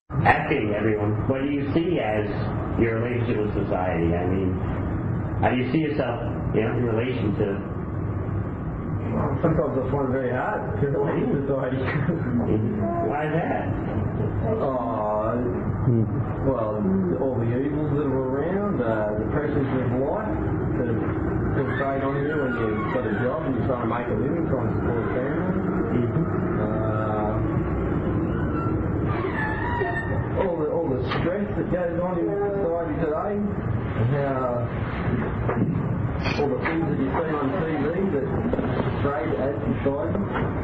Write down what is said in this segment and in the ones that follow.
Asking everyone, what do you see as your relationship with society? I mean, how do you see yourself, in relation to? Well, sometimes I find it very hard to relate to society. Why is that? Well, all the evils that are around, the pressures of life that fade on you when you've got a job and you're trying to make a living, trying to support a family. All the stress that goes on in society today, and how all the things that you see on TV that portrayed as society.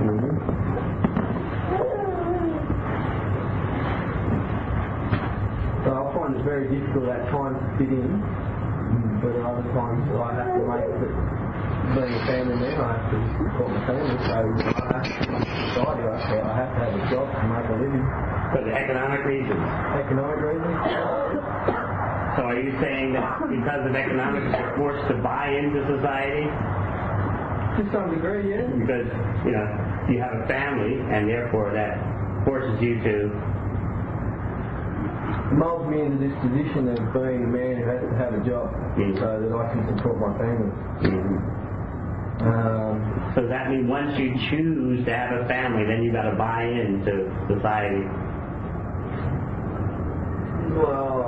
So I find it very difficult at times to fit in, but at other times I have to make it. Being a family man, I have to support my family, so I have to have a job to make a living. For the economic reasons. Economic reasons? So are you saying that because of economics you're forced to buy into society? To some degree, yeah. Because, you have a family and therefore that forces you to molds me into this position of being a man who has to have a job so that I can support my family. So that means once you choose to have a family, then you've got to buy into society. Well,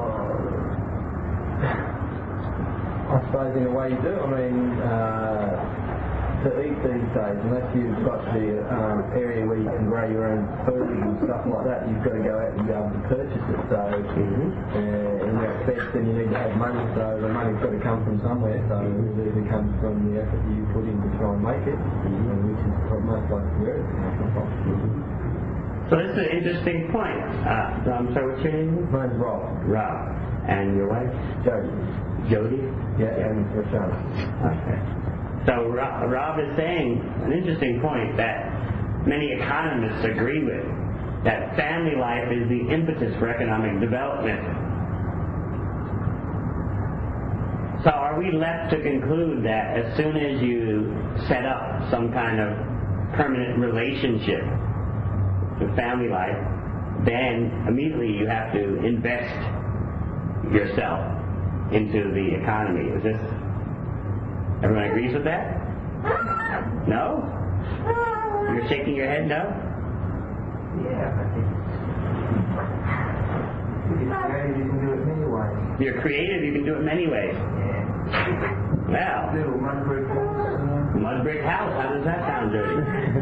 I suppose in a way you do. I mean, to eat these days, unless you've got the area where you can grow your own food and stuff like that, you've got to go out and be able to purchase it. So in that sense, then you need to have money. So the money's got to come from somewhere. So it either comes from the effort you put in to try and make it, which is most likely where it's coming from. So this is an interesting point. I'm sorry, what's your name? My name's Rob. Rob. And your wife? Jody. Jody? Yeah, and Roshana. Okay. So Rob is saying an interesting point that many economists agree with, that family life is the impetus for economic development. So are we left to conclude that as soon as you set up some kind of permanent relationship to family life, then immediately you have to invest yourself into the economy? Is this... Everyone agrees with that? No? You're shaking your head no? Yeah, I think if you're creative, you can do it many ways. If you're creative, you can do it many ways. Yeah. Well. Little mud brick house. Mud brick house, how does that sound dirty?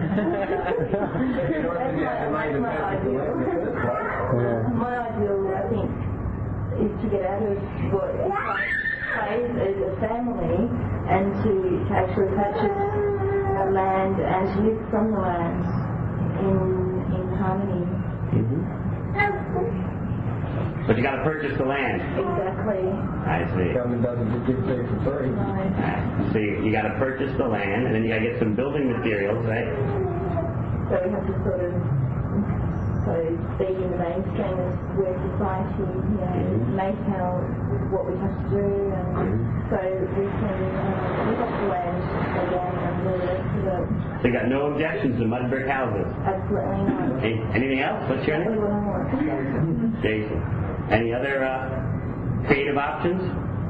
My ideal, I think, is to get out of what phase as a family and to actually purchase land and to live from the land in harmony. But you got to purchase the land. Exactly. I see. Government doesn't just give it to you for free. Right. So you got to purchase the land, and then you got to get some building materials, right? So we have to sort of be in the mainstream of where society, make what we have to do, and so we can live off the land again and do the rest of it. So you got no objections to mud brick houses? Absolutely not. Anything else? What's your Exactly name? what I want. Jason. Any other creative options?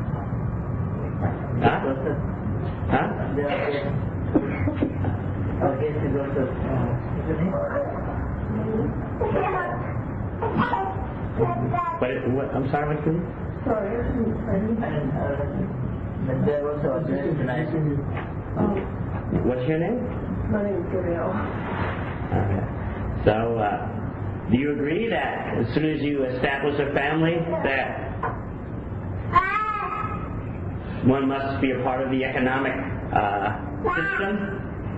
Huh? Huh? I guess it was What, I'm sorry, what's your name? Sorry, I shouldn't say anything. and there was also a destination. What's your name? My name is Gabrielle. Okay. So, do you agree that as soon as you establish a family, that one must be a part of the economic system?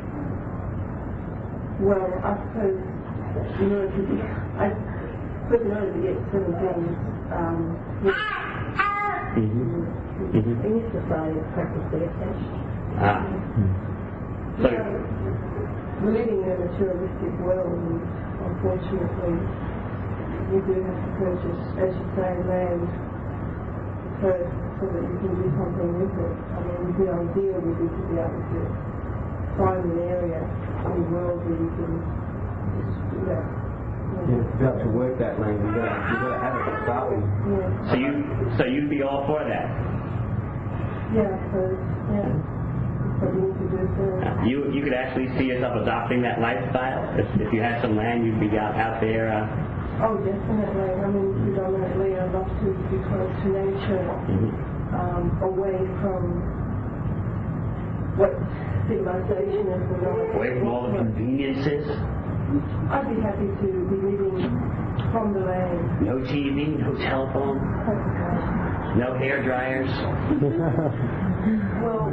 Well, I suppose in order to get certain things in this society, it's practically essential. So, We're living in a materialistic world, and unfortunately, you do have to purchase, as you say, land first so that you can do something with it. I mean, the ideal would be to be able to find an area in the world where you can just, You've got to work that land. You've got to have it to start with. Yeah. So you'd be all for that? Yeah, so, yeah. What you need to do so. You could actually see yourself adopting that lifestyle? If you had some land, you'd be out there... Oh, definitely. I mean, predominantly I'd love to be close to nature, away from what civilization is providing. Away from all the conveniences? I'd be happy to be living from the land. No TV, no telephone, no hair dryers. Well,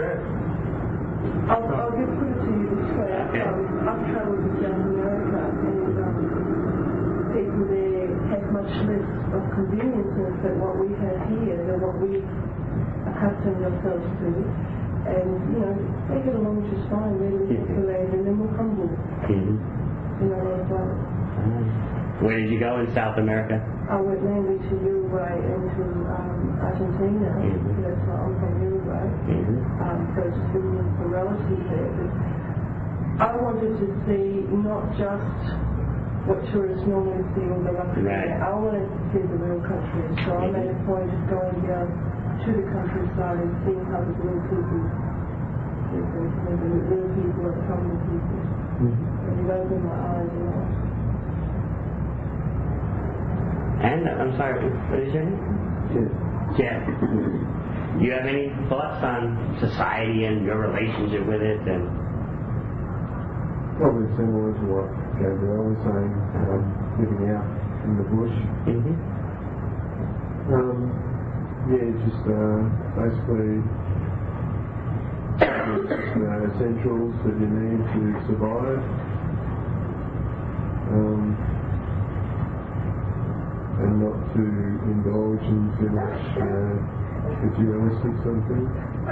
I'll just put it to you this way. I've travelled to South America and people there have much less of conveniences than what we have here, than what we accustom ourselves to. And, you know, they get along just fine. They live in the land and then we're humble. You know, Where did you go in South America? I went mainly to Uruguay and to Argentina. That's why I'm from Uruguay. So just visiting some relatives there. But I wanted to see not just what tourists normally see when they're up there. I wanted to see the real country. So I made a point of going down to the countryside and seeing how the real people live, the real people are from the people. And it opened my eyes a lot. And, I'm sorry, what is your name? Jeff. Do you have any thoughts on society and your relationship with it? And probably similar to what Gabrielle was saying, living out in the bush. Just basically essentials that you need to survive. And not to indulge in too much materialistic something.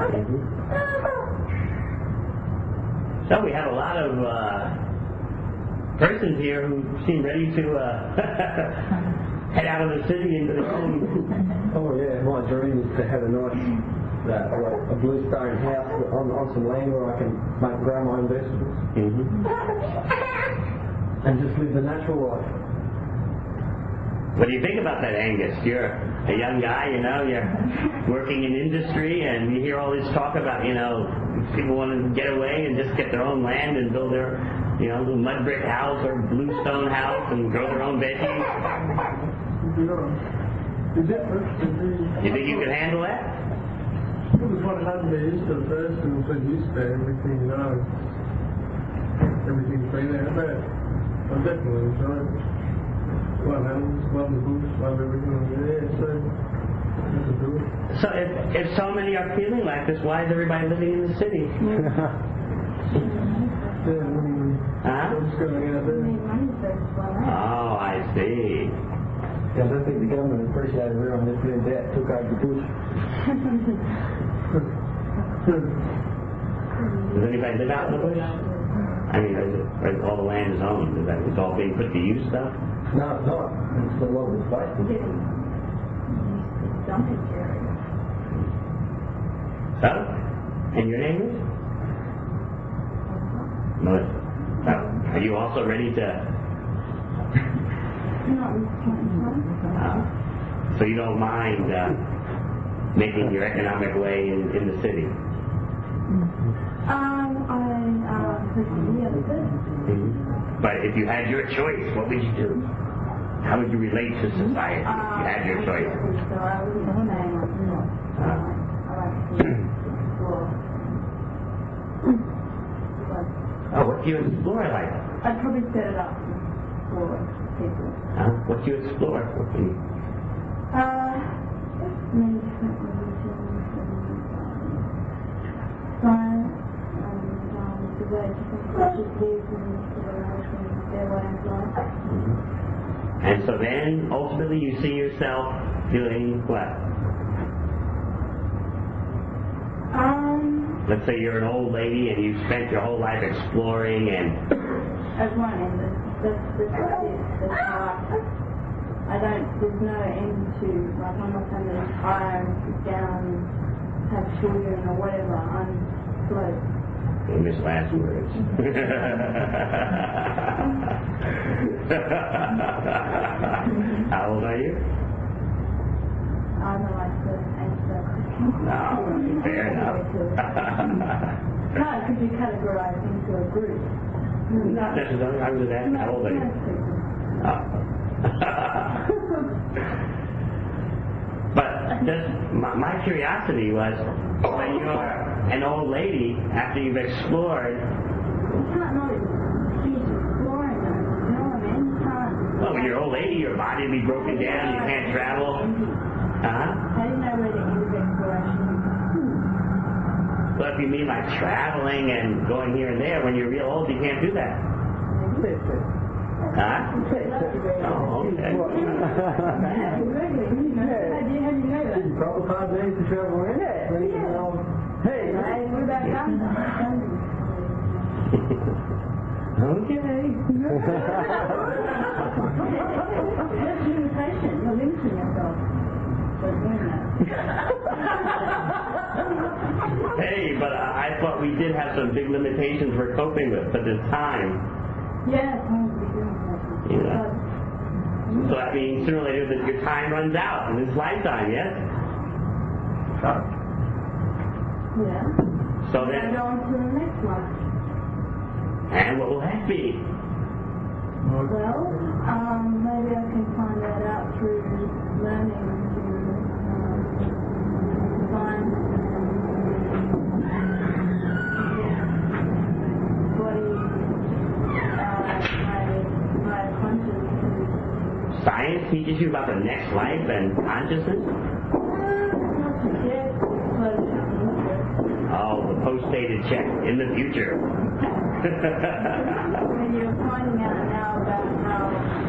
so we have a lot of persons here who seem ready to head out of the city into their own. Oh yeah, my dream is to have a nice, a blue stone house on some land where I can grow my own vegetables. And just live the natural life. What do you think about that, Angus? You're a young guy, you know, you're working in industry, and you hear all this talk about, you know, people want to get away and just get their own land and build their, you know, little mud brick house or bluestone house and grow their own veggies. You think you can handle that? It was what happened there used to the first and so used to everything, you know. Everything's been there, but I definitely enjoy it. Love animals, love the bush, love everything over there, so I can do it. So if so many are feeling like this, why is everybody living in the city? Yeah, what's going out there? Oh, I see. Yeah, I don't think the government appreciated everyone that put in debt, took over the bush. Does anybody live out in the bush? I mean, all the land is owned. It's all being put to use stuff? No, it's not. It's a lot of the space. So, and your name is? Melissa. So, are you also ready to... So you don't mind making your economic way in the city? But if you had your choice, what would you do? How would you relate to society if you had your choice? What do you explore like? I'd probably set it up for people. What do you explore? Many different religions and science and the way different cultures live and the relation of their way of life. And so then, ultimately, you see yourself doing what? Let's say you're an old lady and you've spent your whole life exploring and... As one end, that's hard. There's no end to, like, I'm not going to retire and sit down and have children or whatever. I'm slow. In his last words. How old are you? I don't like to answer that question. No, fair enough. No, because you categorize into a group. Not necessarily. I was just asking how old are you? But just my curiosity was, when you're an old lady, after you've explored, You can't know she's exploring though. You know what I mean? You can't. well, when you're an old lady, your body will be broken down, you can't travel. How do you know where the end of exploration is? So if you mean like traveling and going here and there, when you're real old, you can't do that. Huh? Oh, okay. Did Prabhupada need to travel around? Hey, What about Gandhi? Okay. That's limitation. You're limiting yourself. Hey, but I thought we did have some big limitations we're coping with, such as time. Yeah, it's hard to be doing that. So that means sooner or later that your time runs out in this lifetime, yes? Yeah. So Then then, go on to the next one. and what will that be? Well, maybe I can find that out through learning to find body, my consciousness. Science teaches you about the next life and consciousness? Not yet, but Oh, the post-dated check in the future. when you're finding out now about how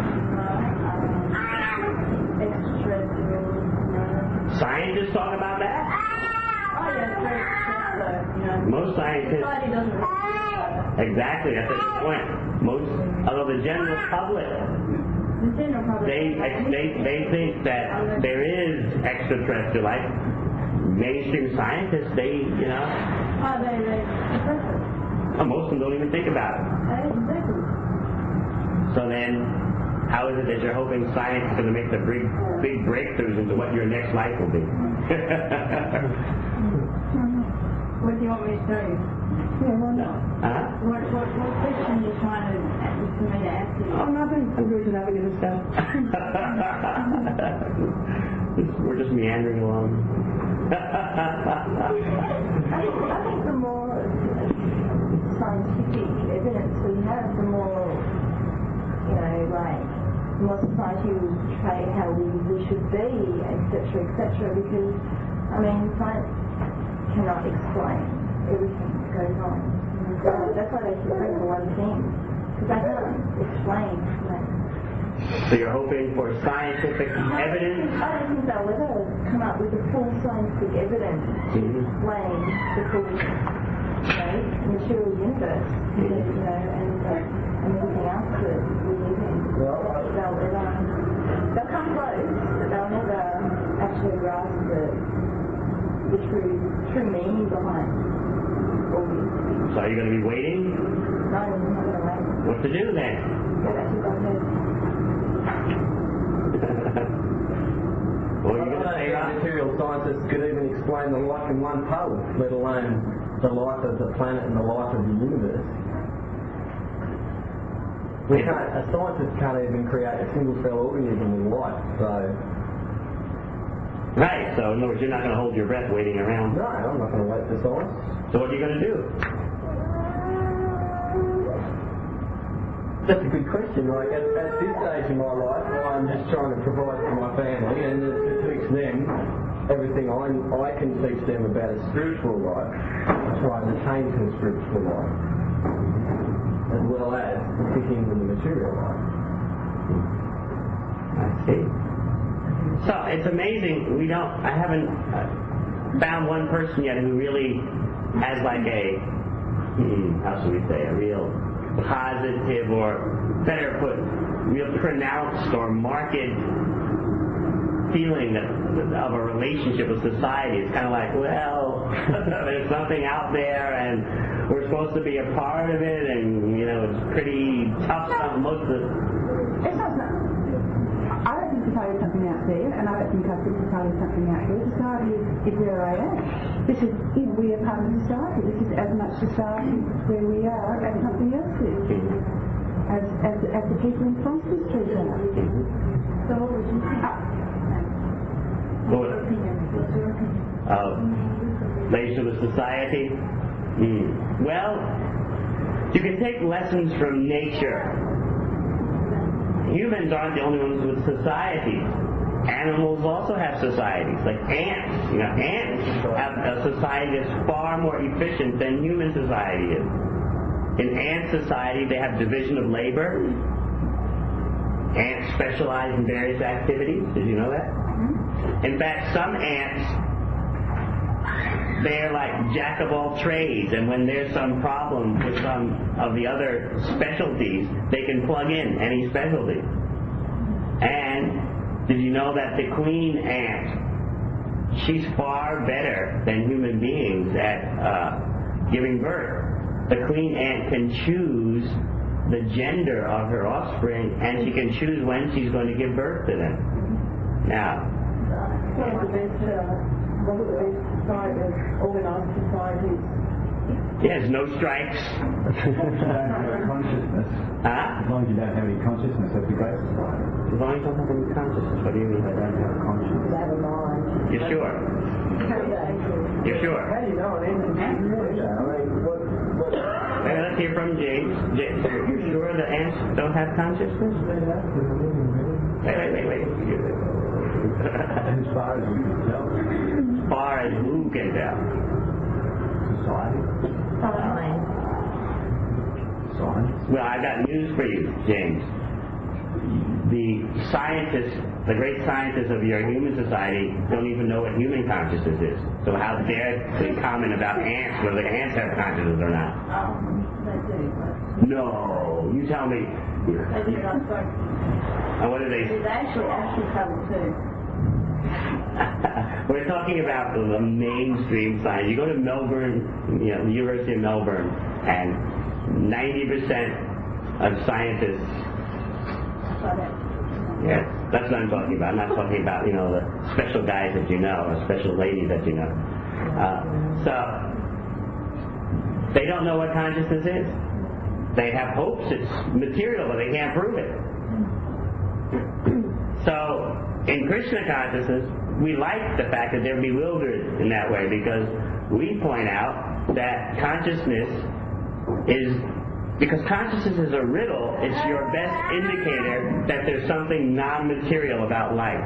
extraterrestrials, Scientists talk about that? oh yeah, it's very expensive, Most scientists, Society doesn't really exactly, that's the point. Most, although the general public, the general public. they think that there is extraterrestrial life. Mainstream scientists, they, Oh, they impressive. most of them don't even think about it. Exactly. So then, how is it that you're hoping science is going to make the big breakthroughs into what your next life will be? What do you want me to tell you? Yeah, well, no. Huh? What question are you trying to for me to answer you? Oh, nothing. I'm good at having this stuff. We're just meandering along. I think the more scientific evidence we have, the more, the more society will portray how we should be, etc., because, science cannot explain everything that goes on. So that's why they should bring for one thing, because they can't explain that. So you're hoping for scientific evidence? I don't think they'll ever come up with the full scientific evidence to explain the full, material universe, and everything else that we live in. They'll come close, but they'll never actually grasp the true meaning behind all these things. So are you going to be waiting? No, I'm not going to wait. What to do then? Go back to Godhead. What are you going to say, Rob? material scientists could even explain the life in one puddle, let alone the life of the planet and the life of the universe. A scientist can't even create a single cell organism in life, so... Right, so in other words, you're not going to hold your breath waiting around. No, I'm not going to wait for science. So what are you going to do? That's a good question. At this stage in my life, I'm just trying to provide for my family and to teach them everything I can teach them about a spiritual life, try and attain to a spiritual life, as well as fit into the material life. I see. So it's amazing. I haven't found one person yet who really has like a, how should we say, a real positive, or better put, real pronounced or marked feeling of a relationship with society. It's kind of like, well, there's something out there and we're supposed to be a part of it, and it's pretty tough. Most of the I'm out there, and I don't think I think part of something out there. Society is where I am. This is, we are part of society. This is as much society where we are as something else is. As the people in Foster Street are. So what would you think? Relation with society? Well, you can take lessons from nature. Humans aren't the only ones with societies. Animals also have societies, like ants. Ants have a society that's far more efficient than human society is. In ant society, they have division of labor. Ants specialize in various activities. Did you know that? In fact, some ants, they're like jack of all trades, and when there's some problem with some of the other specialties, they can plug in any specialty. And did you know that the queen ant, she's far better than human beings at giving birth? The queen ant can choose the gender of her offspring, and she can choose when she's going to give birth to them. Now, What are the best societies, organised societies? yes, no strikes. As long as you don't have any consciousness. Huh? As long as you don't have any consciousness, that's a great society. As long as you don't have any consciousness. What do you mean? They don't have consciousness. They have a mind. You're sure? You're sure? How do you know an ant is Hey, let's hear from James. You're sure the ants don't have consciousness? Wait. As far as we can tell, As far as who can tell? society, science. Well, I got news for you, James. The scientists, the great scientists of your human society, don't even know what human consciousness is. So how dare they comment about ants, whether ants have consciousness or not? They do. No, you tell me. They do not start. And what do they say? There's actually trouble too. We're talking about the mainstream science. You go to Melbourne, the University of Melbourne, and 90% of scientists. Yes, that's what I'm talking about. I'm not talking about the special guys that you know or special ladies that you know. So they don't know what consciousness is. They have hopes it's material, but they can't prove it. So in Krishna consciousness, we like the fact that they're bewildered in that way, because we point out that consciousness is, because consciousness is a riddle, it's your best indicator that there's something non-material about life.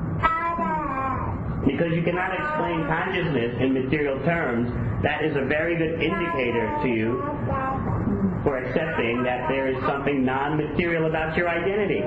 Because you cannot explain consciousness in material terms, that is a very good indicator to you for accepting that there is something non-material about your identity.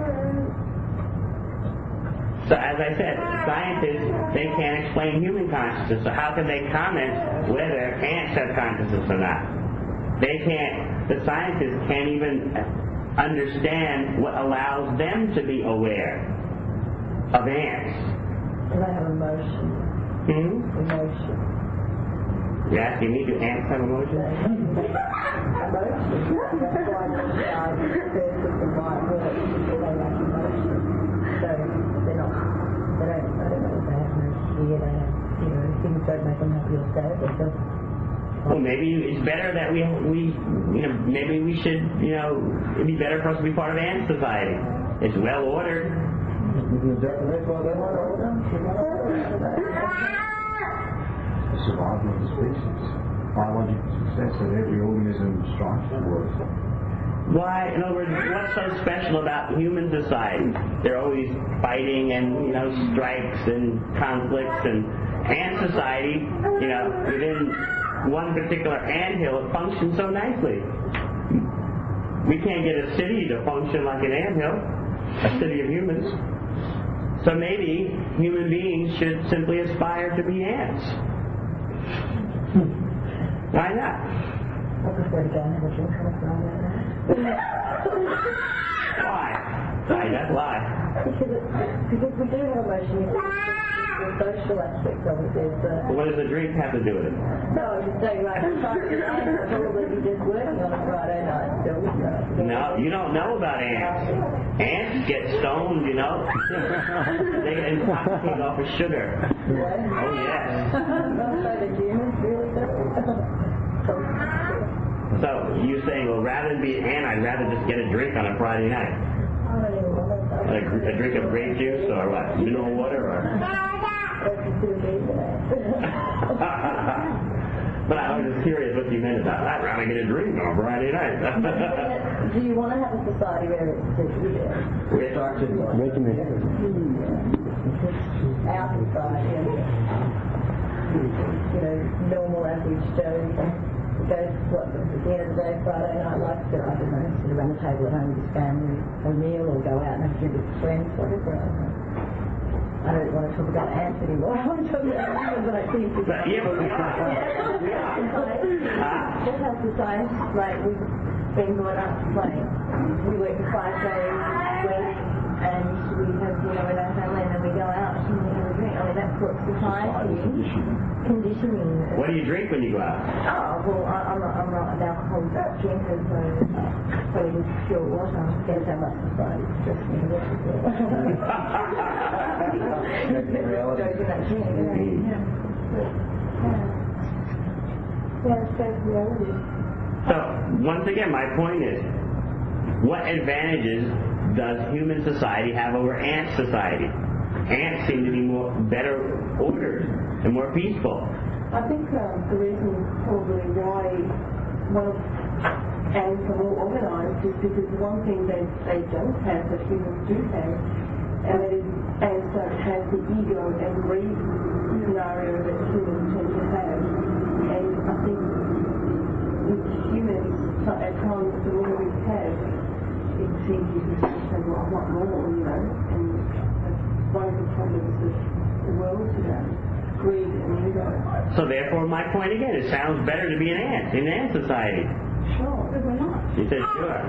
So as I said, scientists, they can't explain human consciousness, so how can they comment whether ants have consciousness or not? They can't, the scientists can't even understand what allows them to be aware of ants. They have emotion. Emotion. You're asking me, do ants have emotions? Emotion. That's why they decide the first of the right word before they make emotion. So they don't know if they have emotion yet. They have, things don't make them happy or sad. They just. Well, maybe it's better that we maybe we should, it'd be better for us to be part of ant society. It's well ordered. Survival of the species. Biological success that every organism strives towards. Why? In other words, what's so special about human society? They're always fighting and, strikes and conflicts, and ant society, within one particular anthill, it functions so nicely. We can't get a city to function like an anthill, a city of humans. So maybe human beings should simply aspire to be ants. Why not? I prefer to go and have a drink on a Friday night. Why? That's why. Because we do have emotion. The social aspect of it. What does the drink have to do with it? No, I was just saying, like, I'll probably be just working on a Friday night still. No, you don't know about ants. Ants get stoned, you know. They get intoxicated off of sugar. Oh, yes. So, you're saying, well, rather than be an ant, I'd rather just get a drink on a Friday night. A drink of grape juice or what? Mineral water or... But I was just curious what you meant about that. I'd rather get a drink on a Friday night. Do you want to have a society where it's Restricted. our society and, normal average Joe goes, what, at the end of the day, Friday night, like, I don't know, sit around the table at home with his family, a meal, or go out and have a drink with friends, whatever. I don't want to talk about ants anymore. I want to talk about humans, but I think it's... Yeah, but we are. Just have society, like, we've been brought up, like, we work for 5 days a week, and we have dinner with our family, and then we go out and we have a drink. I mean, that's what society conditioning. What do you drink when you go out? Oh, well, I'm not an alcohol drinker, so we just pure water. Guess how much society stressed me to So, once again, my point is, what advantages does human society have over ant society? Ants seem to be better ordered and more peaceful. I think the reason probably why ants are more organised is because one thing they don't have that humans do have, and that is ants don't have the ego and greed scenario that humans tend to have. And I think with humans, at times, the more we have, it seems you can say, well, I want more, and that's one of the problems of the world today. Greed and ego. So therefore, my point again, it sounds better to be an ant in ant society. Sure, but we're not. She said, sure.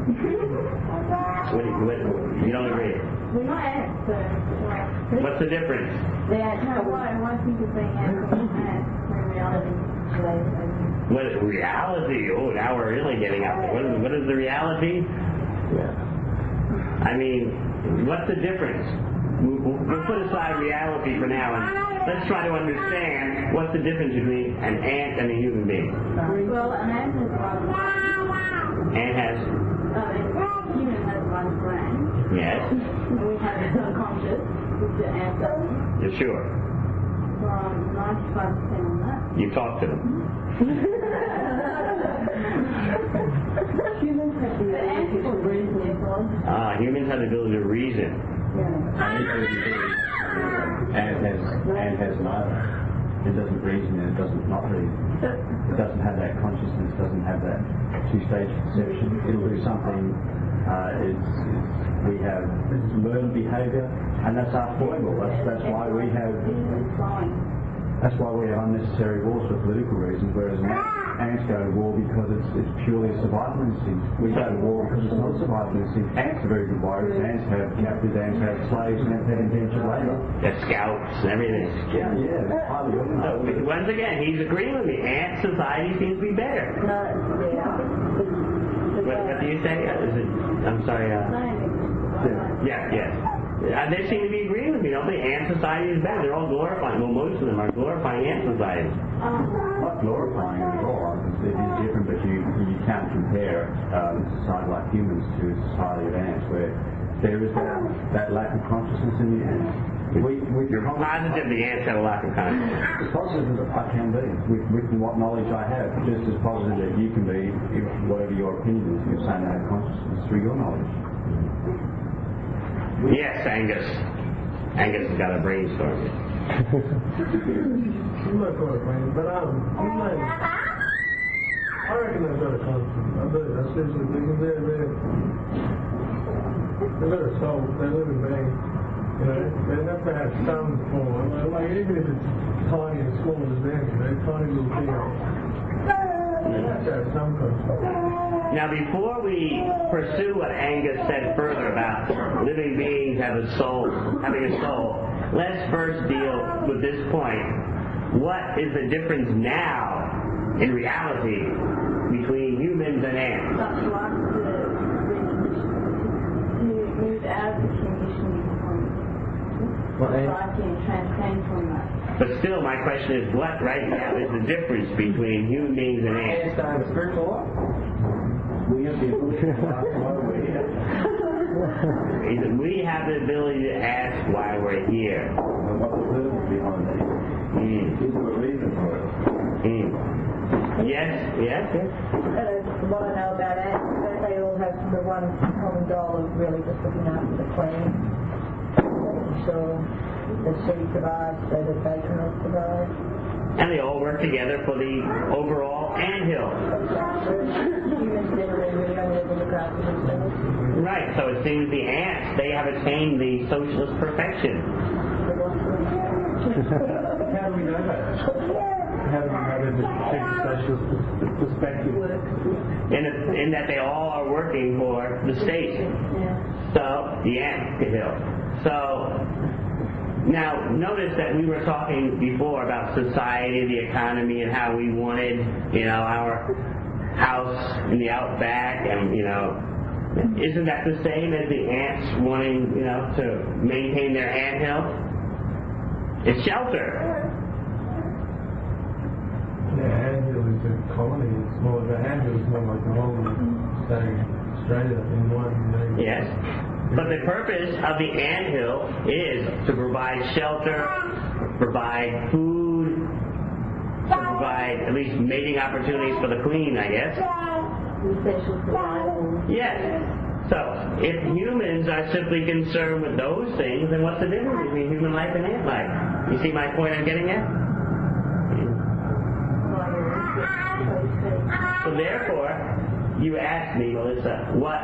You don't agree? We're not ants, so... What's the difference? The ants, why people think ants are ants in reality? What is reality? Oh, now we're really getting up there. What is the reality? I mean, what's the difference? We'll put aside reality for now and let's try to understand what's the difference between an ant and a human being. Well, an ant has one brain. Ant has... human has one brain. Yes. And we have it unconscious, which the ant doesn't. You're sure? So I'm 95% on that. You talk to them. Humans have the ability to reason. Humans have the ability to reason. And has neither. It doesn't reason and it doesn't not reason. It doesn't have that consciousness, doesn't have that two-stage perception. It'll do something, we have learned behaviour, and that's our foible. That's why we have unnecessary wars for political reasons, whereas ants go to war because it's purely a survival instinct. We go to war because it's not a survival instinct. Ants are very good warriors. Ants have captives, ants have slaves, and ants have indentured labour. They're scouts and everything. Yeah, they're highly organised. Once again, he's agreeing with me. Ant society seems to be better. What do you say? I'm sorry. Yes. They seem to be agreeing with me, don't they? Ant society is better. They're all glorifying. Well, most of them are glorifying ant society. Not glorifying it at all. It is different, but you can't compare a society like humans to a society of ants, where there is that lack of consciousness in the ants. You're positive the ants have a lack of consciousness. As positive as I can be, with what knowledge I have, just as positive that you can be, whatever your opinion is, you're saying they have consciousness through your knowledge. Yes, Angus. Angus has got a brainstorm. I'm not going to brain, but I reckon they've got a conscience. I do. I seriously think they're better souls. They're living beings. They have to have some form. Like, even if it's tiny and small as ants, tiny little things. They have to have some conscience. Now, before we pursue what Angus said further about living beings having a soul, let's first deal with this point. What is the difference now, in reality, between humans and ants? Such like to move out of the conditioning point. Society and transcend from that. But still, my question is, what right now is the difference between human beings and ants? We have the ability to ask why we're here. And what the purpose behind it? Is there a reason for it? Yes. What I know about ants is that they all have the one common goal of really just looking after the queen, making sure that she survives so that they can all survive. And they all work together for the overall anthill. Humans generally really only ever look after themselves. Right, so it seems the ants, they have attained the socialist perfection. How do we know that? How do we know that the socialist perspective? In that they all are working for the state. So the ants can help. So now notice that we were talking before about society, the economy, and how we wanted, our house in the outback, and isn't that the same as the ants wanting, to maintain their anthill? It's shelter. Yeah, anthill is a colony. It's more like the anthill is more like the whole staying straight up in one. Yes. But the purpose of the anthill is to provide shelter, provide food, to provide at least mating opportunities for the queen, I guess. Essential survival. Yes. So, if humans are simply concerned with those things, then what's the difference between human life and ant life? You see my point I'm getting at? So therefore, you asked me, Melissa, what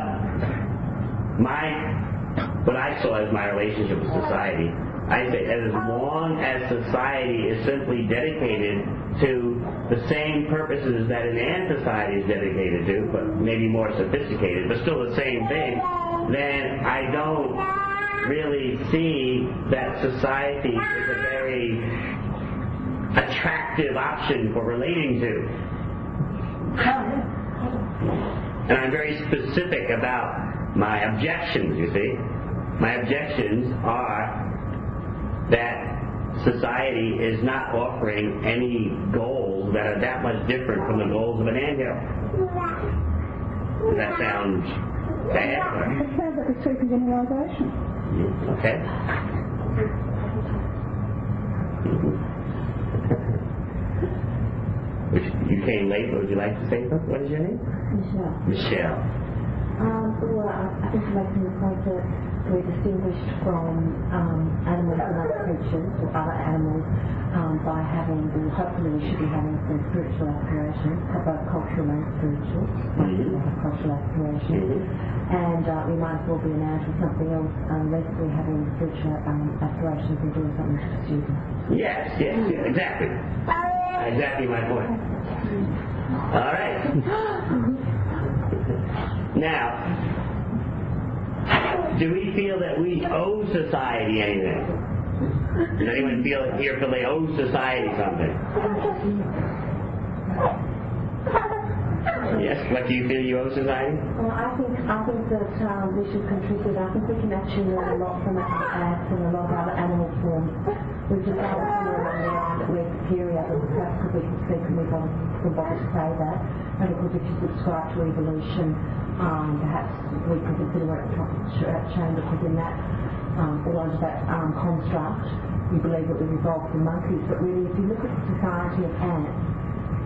I saw as my relationship with society. I say, as long as society is simply dedicated to the same purposes that an ant society is dedicated to, but maybe more sophisticated, but still the same thing, then I don't really see that society is a very attractive option for relating to. And I'm very specific about my objections, you see. My objections are that society is not offering any goals that are that much different from the goals of an anthill. Does that sound bad? It sounds like a super generalisation. Okay. You came late, but would you like to say something? What is your name? Michelle. Well, I think you're making the point that we're distinguished from animals and other creatures or other animals by hopefully we should be having some spiritual aspirations, both cultural and spiritual. We have cultural aspirations. And we might as well be an ant or something else unless we're having spiritual aspirations and doing something stupid. Yes, exactly. Exactly my point. All right. Now, do we feel that we owe society anything? Does anyone feel they owe society something? Yes, what do you feel you owe society? Well, I think that we should contribute. I think we can actually learn a lot from ants and a lot of other animal forms. We've decided to learn that we're superior, but perhaps because we can speak and we've been bothered to say that, and because if you subscribe to evolution, perhaps we could consider it a chain, because in that, or under that construct, we believe that we've evolved from monkeys. But really, if you look at the society of ants,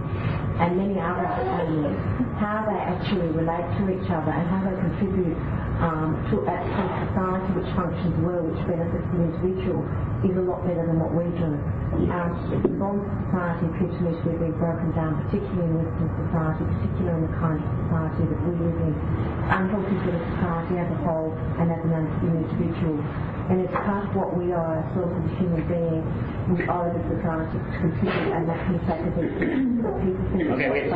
and many other animals, how they actually relate to each other and how they contribute to actually society which functions well, which benefits the individual, is a lot better than what we do. Modern society appears to me to be being broken down, particularly in Western society, particularly in the kind of society that we live in, unhealthy for the society as a whole and as an individual. And it's part of what we are ourselves as human beings. We owe the society to contribute, and that can take a bit of people. Okay, wait.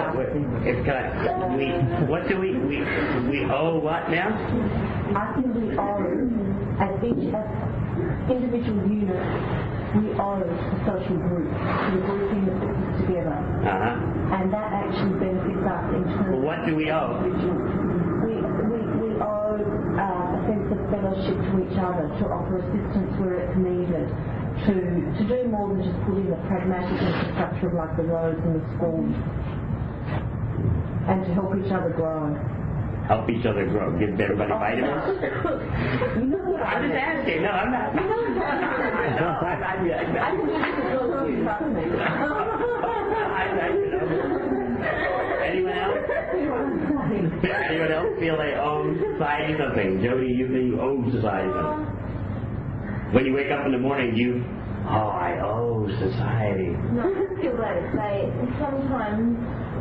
What do we owe what now? I think we owe, as individual units, we owe the social group, the grouping that puts us together. And that actually benefits us in terms well, what do we owe? We owe a sense of fellowship to each other, to offer assistance where it's needed, to do more than just put in the pragmatic infrastructure of like the roads and the schools, and to help each other grow. Help each other grow. Give everybody vitamins. I'm just asking. No, I'm not. Anyone else? Anyone else feel they owe society something? Jody, you think you owe society something? When you wake up in the morning, I owe society. No, I feel like sometimes,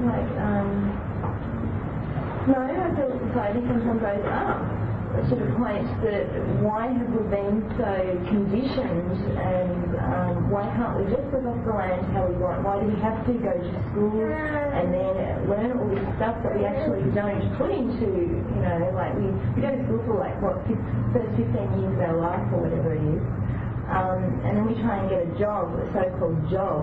no, I feel society sometimes goes up to the point that why have we been so conditioned, and why can't we just live off the land how we want? Why do we have to go to school and then learn all this stuff that we actually don't put into, we go to school for first 15 years of our life or whatever it is, and then we try and get a job, a so-called job,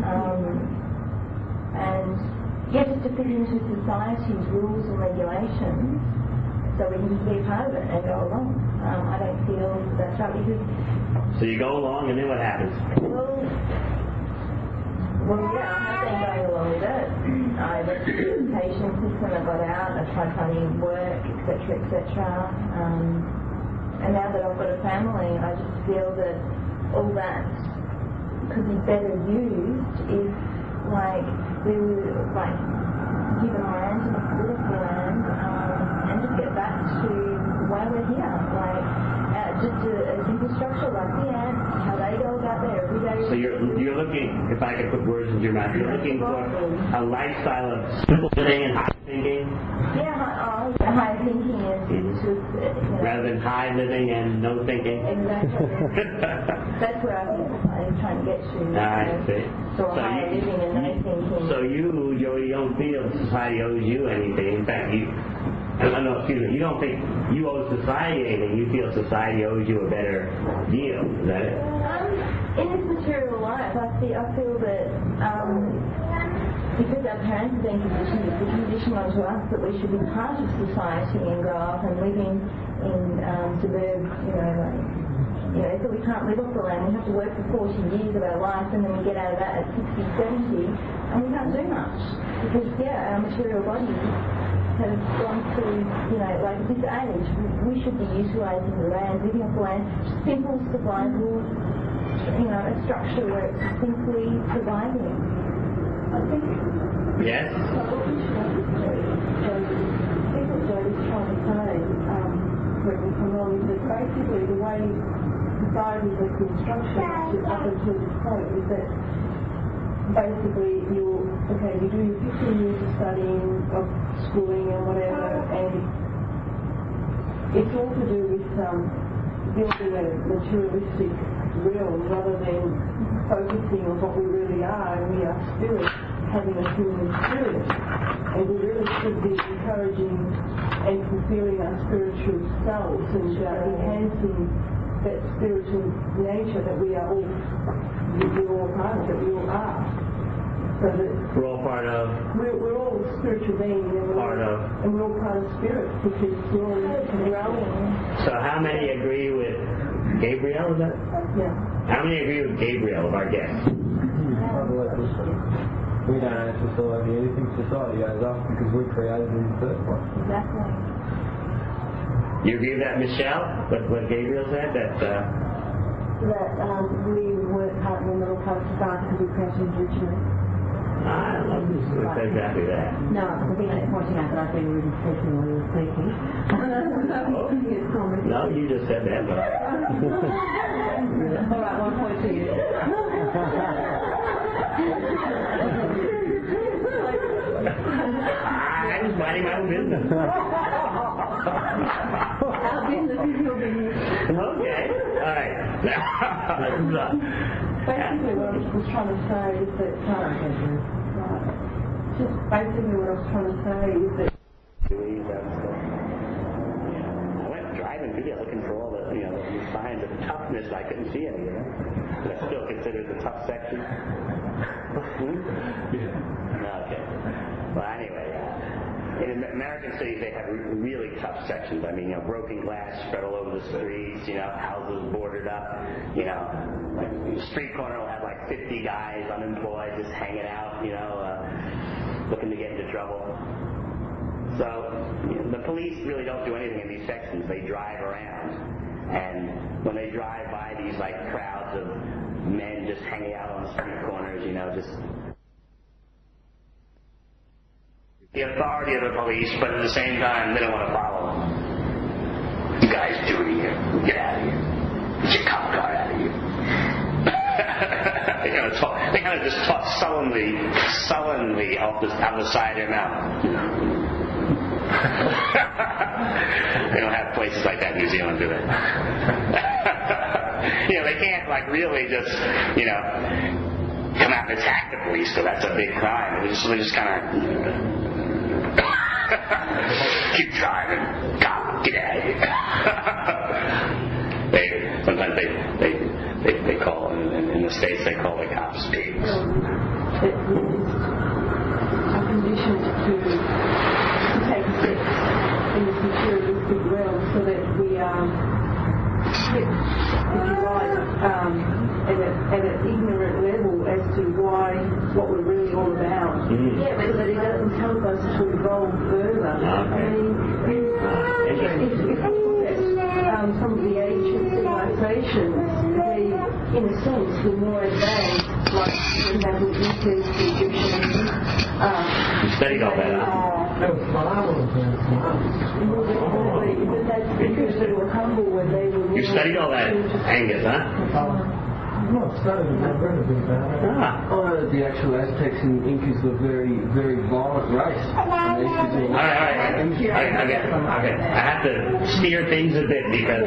and just to fit into society's rules and regulations, so we can just be part of it and go along. I don't feel that's right because... So you go along and then what happens? Well, yeah, I have been going along with it. I went to the education system, I got out, I tried finding work, etc., etc. And now that I've got a family, I just feel that all that could be better used if, we were, given land to the political land, and just get back to why we're here, just as infrastructure like the ants, how they go about their everyday. So you're looking, if I could put words into your mouth, you're looking for a lifestyle of simple living and high thinking? Yeah, high thinking is just, rather than high living and no thinking? Exactly. That's where I'm trying to get to. I see. So high living and no thinking. So you, Jody, don't feel society owes you anything. In fact, you don't think you owe society anything. You feel society owes you a better deal. Is that it? In this material life, I feel that because our parents have been conditioned onto us that we should be part of society and grow up and live in suburbs, so we can't live off the land. We have to work for 40 years of our life and then we get out of that at 60, 70 and we can't do much because, our material bodies have gone through, this age. We should be utilising the land, living off the land, simple survival, a structure where it's simply surviving. I think. Yes? What Jody's trying to say, correct me if I'm wrong, is that basically the way society has been structured up until this point is that basically you do your 15 years of studying, of schooling and whatever, and it's all to do with building a materialistic realm rather than focusing on what we really are, and we are spirit, having a human spirit. And we really should be encouraging and fulfilling our spiritual selves and enhancing that spiritual nature that we are all, we're all part of, that we all are. So that we're all part of. We're all spiritual beings, and we're all part of spirit because we're all growing. So how many agree with Gabriel? Is that? Yeah. How many agree with Gabriel of our guests? We don't own society. Anything society owes us because we created it in the first place. Exactly. You agree with that, Michelle? What Gabriel said? That we weren't part of the middle part of society because we created it originally. I love this. It's exactly that. No, I think I'm pointing out that I've been really speaking while you were speaking. No, you just said that, but All right, 1 point to you. I was minding my own business. Our business is your business. Okay, all right. Basically, what I was trying to say is that, just basically what I was trying to say is that I went driving through there looking for all the, the signs of toughness. I couldn't see any, But I still consider it the tough section. Okay. Well, anyway, in American cities, they have really tough sections. I mean, broken glass spread all over the streets, houses boarded up, like the street corner will have like 50 guys unemployed just hanging out, looking to get into trouble. So the police really don't do anything in these sections. They drive around. And when they drive by these like crowds of men just hanging out on street corners, just the authority of the police, but at the same time, they don't want to follow them. You guys do it here. Get out of here. Get your cop car out of here. They kind of just talk sullenly out the side of their mouth. They don't have places like that in New Zealand, do they? They can't really just, come out and attack the police, so that's a big crime. They just kind of keep driving. God, get out of here. Sometimes they call, in the States they call the cops pigs. it's a condition to take steps in this materialistic realm so that we slip, if you like, at an ignorant level as to what we're really all about. Yeah, but it doesn't help us to evolve further. I mean, if you look at some of the ancient civilizations, they, in a sense, were more advanced, like, for example, the Incas, the Egyptians. You studied all that, huh? Because they were humble when they were... You studied all that, Angus, huh? No, it's not. I've read a bit about it. The actual Aztecs and Incas were very, very violent race. All right. Okay. I have to steer things a bit because,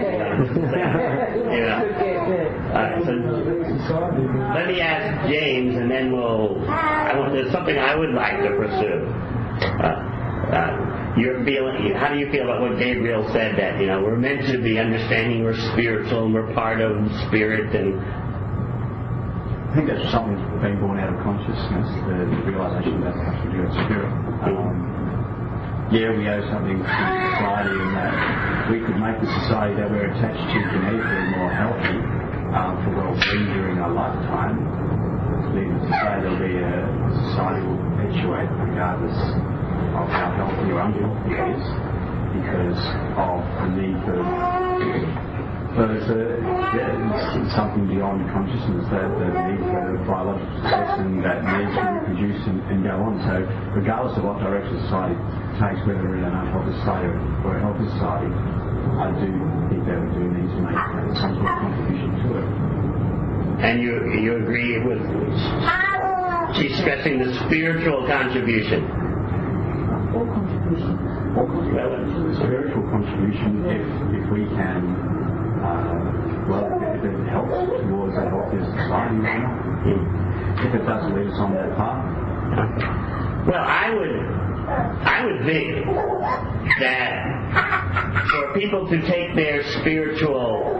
so let me ask James, and then there's something I would like to pursue. How do you feel about what Gabriel said, that we're meant to be understanding we're spiritual and we're part of spirit, and I think that's something that's been born out of consciousness, the realisation that has to do with spirit. We owe something to society in that we could make the society that we're attached to genetically more healthy for well-being during our lifetime. Leave the society will be a society will perpetuate regardless of how healthy or unhealthy it is, because of the need for... So it's something beyond consciousness, that the need for biological success and that need to reproduce and go on. So regardless of what direction society takes, whether we're in an unhealthy society or a healthy society, I do think that we do need to make some sort of contribution to it. And you agree with... She's stressing the spiritual contribution. All contributions. Spiritual contribution, if we can... if it helps towards a healthier society, if it doesn't lead us on that path. Well, I would think that for people to take their spiritual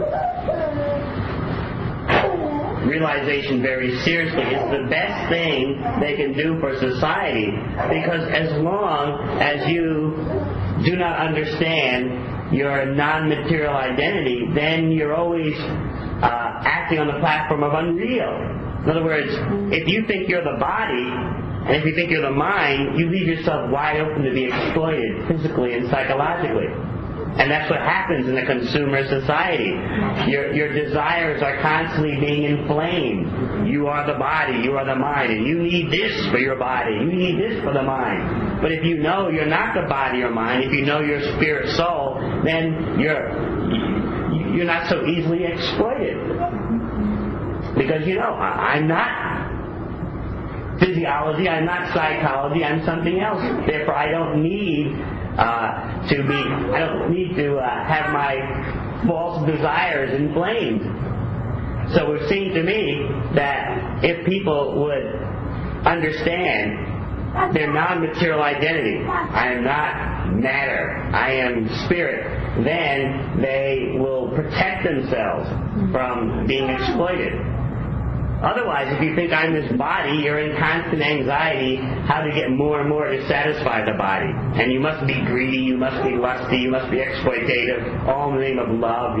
realization very seriously is the best thing they can do for society, because as long as you do not understand your non-material identity, then you're always acting on the platform of unreal. In other words, if you think you're the body, and if you think you're the mind, you leave yourself wide open to be exploited physically and psychologically. And that's what happens in a consumer society. Your desires are constantly being inflamed. You are the body, you are the mind, and you need this for your body, you need this for the mind. But if you know you're not the body or mind, if you know your spirit soul, then you're not so easily exploited. Because I'm not physiology, I'm not psychology, I'm something else. Therefore I don't need to have my false desires inflamed. So it seemed to me that if people would understand their non-material identity, I am not matter, I am spirit, then they will protect themselves from being exploited. Otherwise, if you think I'm this body, you're in constant anxiety how to get more and more to satisfy the body. And you must be greedy, you must be lusty, you must be exploitative, all in the name of love,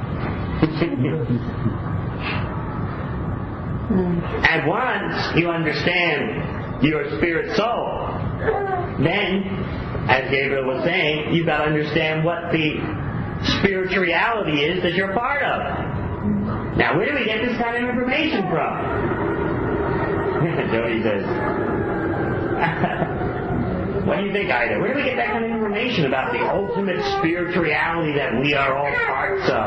And once you understand your spirit soul, then, as Gabriel was saying, you've got to understand what the spirituality is that you're part of. Now, where do we get this kind of information from? Jody says, what do you think, Ida? Where do we get that kind of information about the ultimate spirituality that we are all parts of?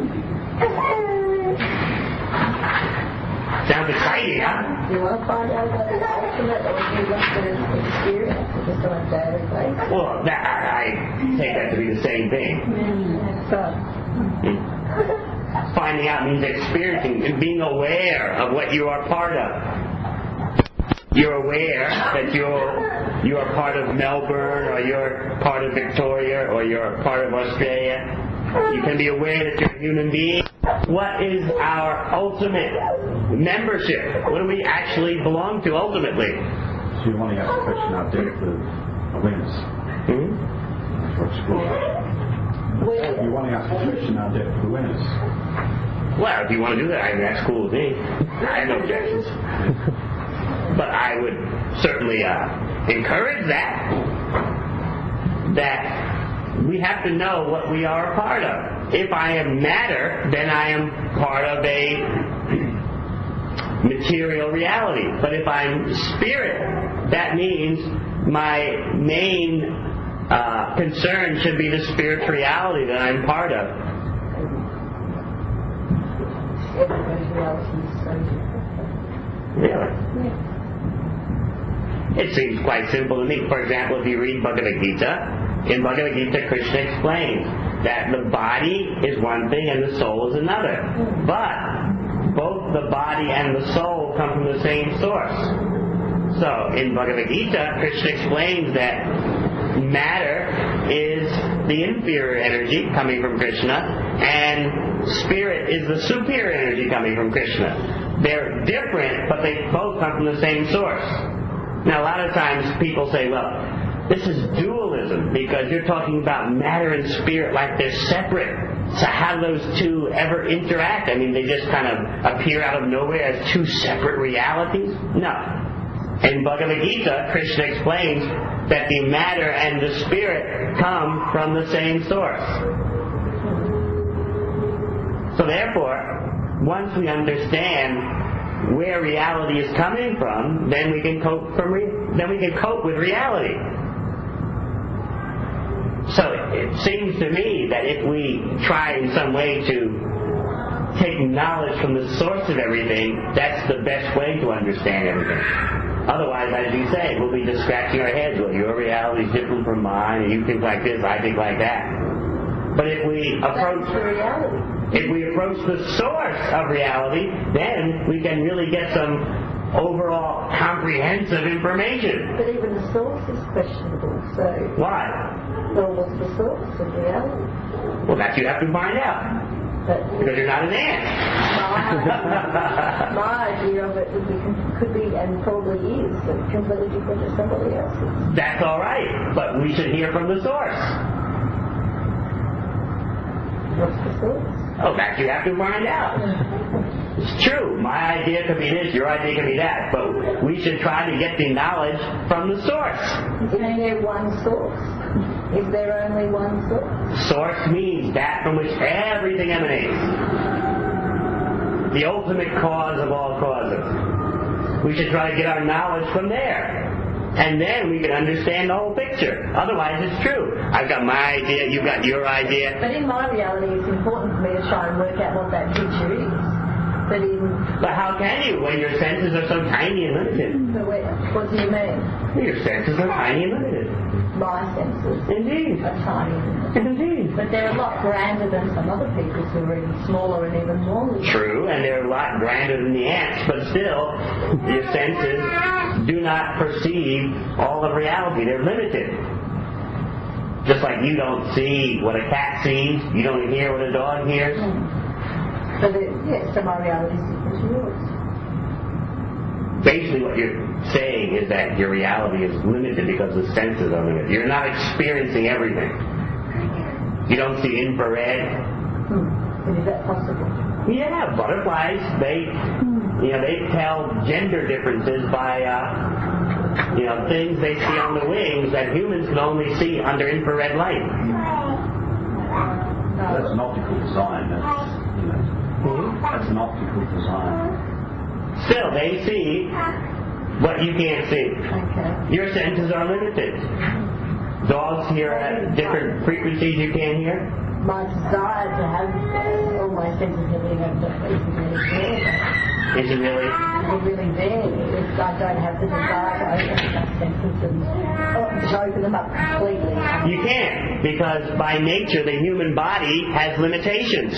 Sounds exciting, huh? You want to find out about the ultimate, or would you like to experience it just on a daily basis? Well, I take that to be the same thing. Finding out means experiencing and being aware of what you are part of. You're aware that you are part of Melbourne, or you're part of Victoria, or you're part of Australia. You can be aware that you're a human being. What is our ultimate membership? What do we actually belong to ultimately? So you want to ask the question of depth of awareness. That's what's cool. You want to ask the question of depth of awareness. Well, if you want to do that, I mean, that's cool with me. I have no objections. But I would certainly encourage that we have to know what we are a part of. If I am matter, then I am part of a material reality. But if I'm spirit, that means my main concern should be the spirituality that I'm part of. Really? It seems quite simple to me. For example, if you read Bhagavad Gita, in Bhagavad Gita, Krishna explains that the body is one thing and the soul is another. But both the body and the soul come from the same source. So, in Bhagavad Gita, Krishna explains that matter is the inferior energy coming from Krishna, and spirit is the superior energy coming from Krishna. They're different, but they both come from the same source. Now, a lot of times people say, well, this is dualism, because you're talking about matter and spirit like they're separate. So how do those two ever interact? I mean, they just kind of appear out of nowhere as two separate realities? No. In Bhagavad Gita, Krishna explains that the matter and the spirit come from the same source. So therefore, once we understand where reality is coming from, then we can cope with reality. So it seems to me that if we try in some way to take knowledge from the source of everything, that's the best way to understand everything. Otherwise, as you say, we'll be just scratching our heads. Well, your reality is different from mine, and you think like this, I think like that. But if we approach the source of reality, then we can really get some overall comprehensive information. But even the source is questionable, so... Why? Well, what's the source of reality? Well, that you have to find out. Because you're not an ant. My idea of it could be, and probably is, completely different to somebody else's. That's all right, but we should hear from the source. What's the source? Oh, that you have to find out. It's true. My idea could be this, your idea could be that, but we should try to get the knowledge from the source. Isn't there one source? Is there only one source? Source means that from which everything emanates. The ultimate cause of all causes. We should try to get our knowledge from there. And then we can understand the whole picture. Otherwise, it's true. I've got my idea, you've got your idea. But in my reality, it's important for me to try and work out what that picture is. But how can you when your senses are so tiny and limited? What do you mean? Your senses are tiny and limited. My senses Indeed. are tiny. Indeed. But they're a lot grander than some other people's who are even smaller and even more. True, and they're a lot grander than the ants, but still, your senses do not perceive all of reality. They're limited. Just like you don't see what a cat sees, you don't hear what a dog hears. So so my reality is different to yours. Basically what you're saying is that your reality is limited because the senses are limited. You're not experiencing everything. You don't see infrared. Is that possible? Yeah, butterflies, they tell gender differences by, things they see on the wings that humans can only see under infrared light. That's an optical design. That's an optical design. Still, they see what you can't see. Okay. Your senses are limited. Dogs hear at different frequencies you can't hear. My desire to have all my senses living isn't really there. Is it really? It's really there. I don't have the desire to open my senses and to open them up completely. You can't, because by nature the human body has limitations.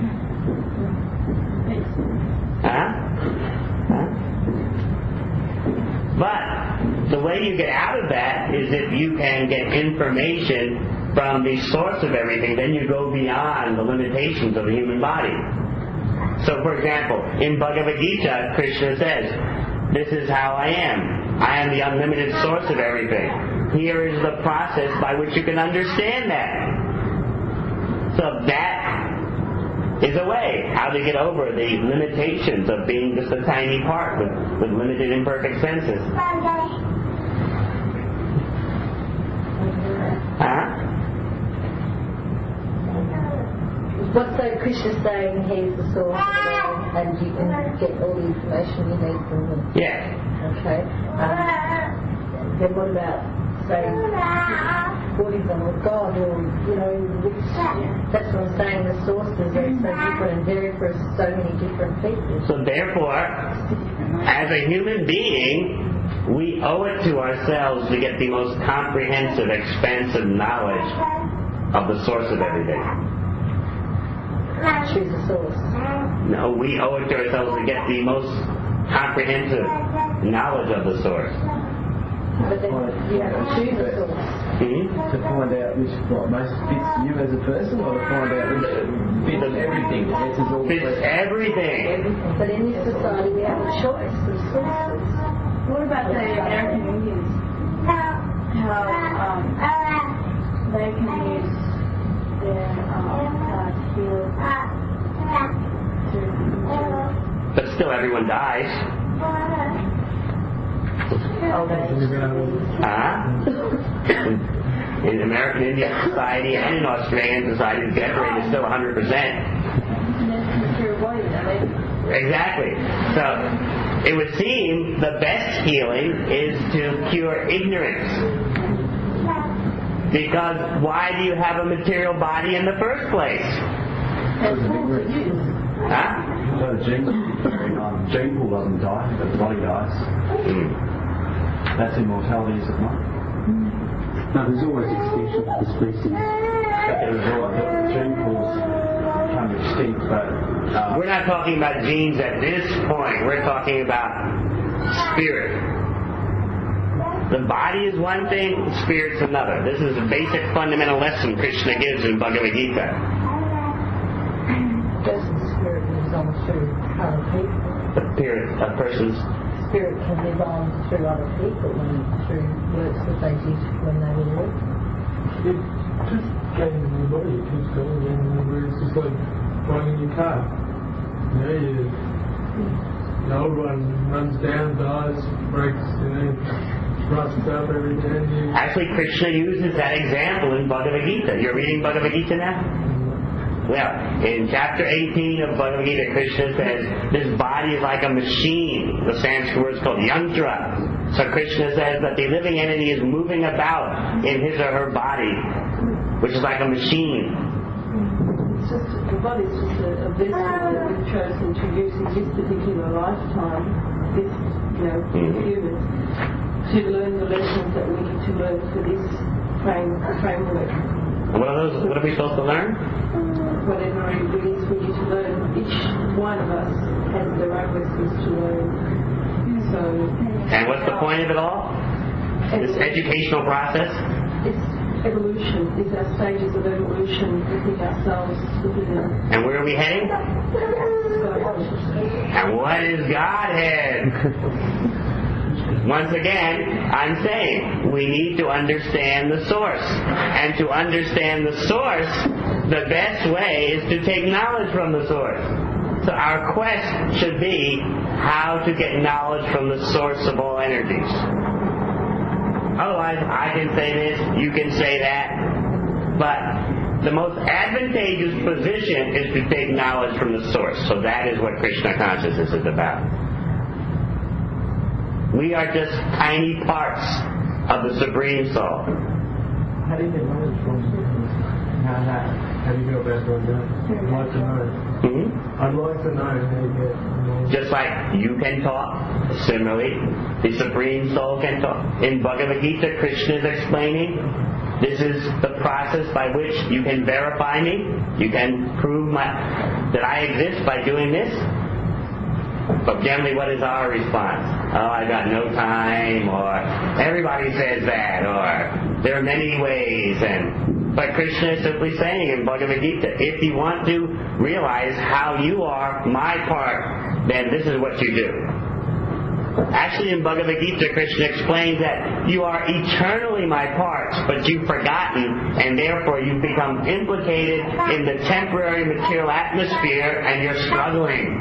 But the way you get out of that is if you can get information from the source of everything, then you go beyond the limitations of the human body. So, for example, in Bhagavad Gita, Krishna says, "This is how I am. I am the unlimited source of everything. Here is the process by which you can understand that." So that is a way how to get over the limitations of being just a tiny part with limited imperfect senses. What's so Krishna saying he's the source of it all and you can get all the information you need from him? Yes. Okay. Then what about, say, Buddhism or God or, that's what I'm saying, the sources are so different and vary for so many different people. So therefore, as a human being, we owe it to ourselves to get the most comprehensive, expansive knowledge of the source of everything. Choose a source. No, we owe it to ourselves to get the most comprehensive knowledge of the source. But then you have to choose a source. To find out which most fits you as a person, or to find out which fits everything. Fits everything. But in this society we have a choice of sources. What about the American Indians? How they can use their field to But still everyone dies. In American Indian society and in Australian society, the death rate is still 100%. Exactly. So it would seem the best healing is to cure ignorance. Because why do you have a material body in the first place? So the gene pool doesn't die, but the body dies. That's immortality, is it not? No, there's always extinction of the species. The gene pools become extinct, but... We're not talking about genes at this point. We're talking about spirit. The body is one thing, spirit's another. This is a basic fundamental lesson Krishna gives in Bhagavad Gita. Person's spirit lives on through other people. A person's spirit can live on through other people and through works that they did when they were working. It just goes in your body, it keeps going, and it's just like driving your car. The old one runs down, dies, breaks, Brush up every day. Actually, Krishna uses that example in Bhagavad Gita. You're reading Bhagavad Gita now? Well, in chapter 18 of Bhagavad Gita, Krishna says, this body is like a machine. The Sanskrit word is called yantra. So Krishna says that the living entity is moving about in his or her body, which is like a machine. It's just, the body's just a vessel that we've chosen to use in this particular lifetime, this, human, to learn the lessons that we need to learn for this framework. And what are we supposed to learn? Whatever it is we need to learn, each one of us has their own lessons to learn. So, and what's the point of it all? This educational process? It's evolution. It's our stages of evolution within ourselves. And where are we heading? And what is Godhead? Once again, I'm saying we need to understand the source. And to understand the source, the best way is to take knowledge from the source. So our quest should be how to get knowledge from the source of all energies. Otherwise, I can say this, you can say that, but the most advantageous position is to take knowledge from the source. So that is what Krishna consciousness is about. We are just tiny parts of the Supreme Soul. How do you get knowledge from how do you go about doing that? I'd like to know. I'd like to know how you get knowledge. Just like you can talk, similarly, the Supreme Soul can talk. In Bhagavad Gita, Krishna is explaining, this is the process by which you can verify me. You can prove that I exist by doing this. But generally, what is our response? Oh, I got no time, or everybody says that, or there are many ways. But Krishna is simply saying in Bhagavad Gita, if you want to realize how you are my part, then this is what you do. Actually, in Bhagavad Gita, Krishna explains that you are eternally my parts, but you've forgotten, and therefore you've become implicated in the temporary material atmosphere, and you're struggling.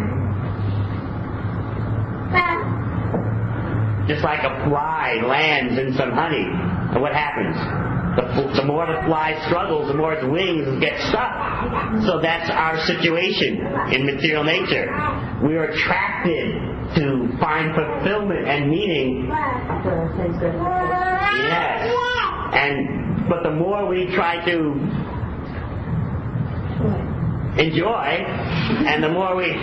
Just like a fly lands in some honey, and what happens? The more the fly struggles, the more its wings get stuck. So that's our situation in material nature. We are attracted to find fulfillment and meaning. Yes. But the more we try to enjoy, and the more we,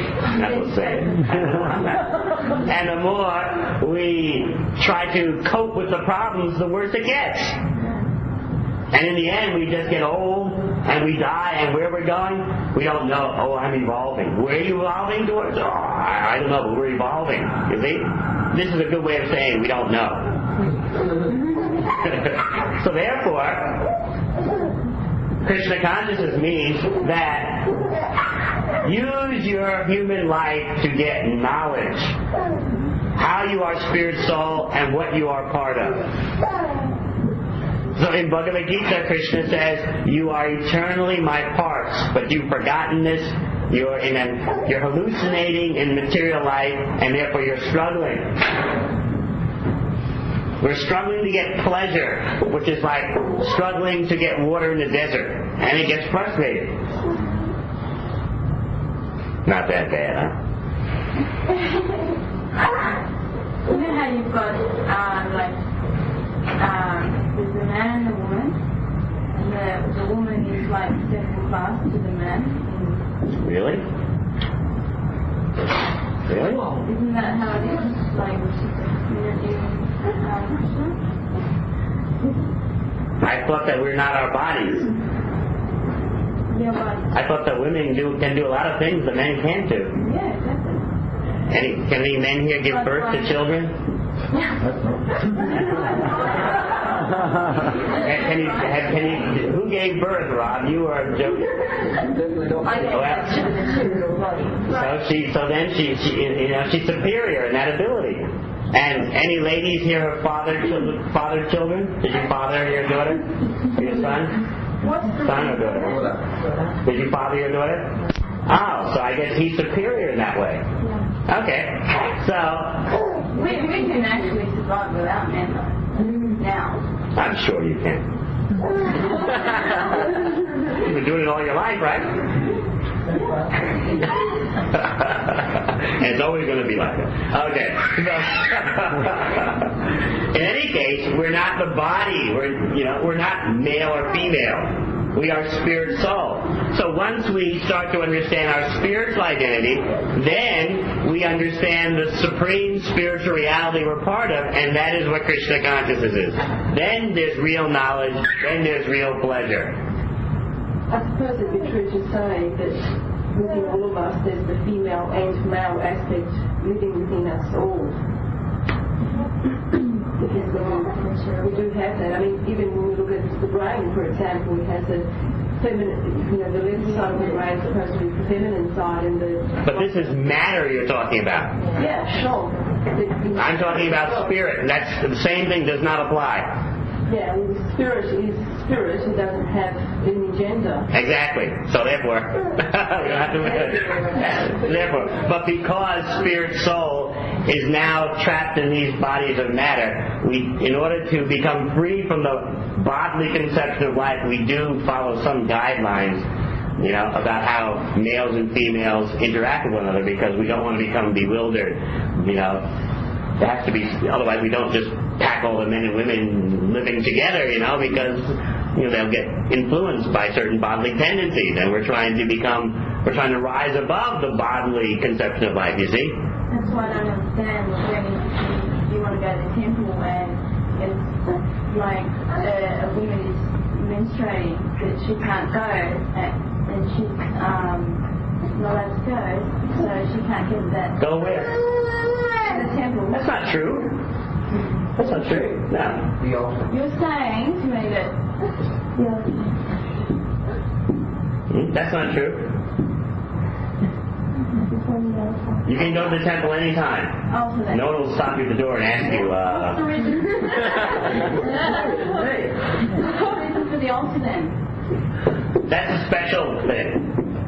and the more we try to cope with the problems, the worse it gets. And in the end, we just get old, and we die, and where we're going, we don't know. Oh, I'm evolving. Where are you evolving towards? Oh, I don't know, but we're evolving. You see? This is a good way of saying we don't know. So therefore, Krishna consciousness means that use your human life to get knowledge. How you are spirit, soul, and what you are part of. So in Bhagavad Gita, Krishna says, you are eternally my parts, but you've forgotten this. You're hallucinating in material life, and therefore you're struggling. We're struggling to get pleasure, which is like struggling to get water in the desert, and it gets frustrated. Not that bad, huh? You know how you've got there's the man and the woman, and the woman is like second class to the man. Really? Really? Isn't that how it is? Like, I thought that we're not our bodies. Yeah, but I thought that women can do a lot of things that men can't do. yeah, definitely. Can any men here give birth to children? Who gave birth, Rob? You or Joe? So then she's superior in that ability. And any ladies here have fathered children? Did you father your daughter? Your son? Son or daughter? Did you father your daughter? Oh, so I guess he's superior in that way. Okay. So we can actually survive without men, though. now. I'm sure you can. You've been doing it all your life, right? And it's always going to be like that. Okay. In any case, we're not the body. We're not male or female. We are spirit soul. So once we start to understand our spiritual identity, then we understand the supreme spiritual reality we're part of, and that is what Krishna consciousness is. Then there's real knowledge, then there's real pleasure. I suppose it'd be true to say that within all of us there's the female and male aspect living within us all. We do have that. I mean, even when we look at the brain, for example, it has a feminine, the left side of the brain is supposed to be the feminine side, and the... But this is matter you're talking about. Yeah, sure. I'm talking about spirit, and that's the same thing does not apply. Yeah, well, the spirit is spirit. It doesn't have any gender. Exactly. So therefore, but because spirit soul is now trapped in these bodies of matter, in order to become free from the bodily conception of life, we do follow some guidelines, about how males and females interact with one another, because we don't want to become bewildered. It has to be, otherwise we don't just pack all the men and women living together, because they'll get influenced by certain bodily tendencies, and we're trying to rise above the bodily conception of life, you see? That's why I don't understand when you want to go to the temple and it's like a woman is menstruating that she can't go and she's not allowed to go, so she can't get that. Go where? To the temple. That's not true. That's not true. No. You're saying to me that. That's not true. You can go to the temple anytime. No one will stop you at the door and ask you. What's the reason? What's the reason for the altar then? That's a special thing.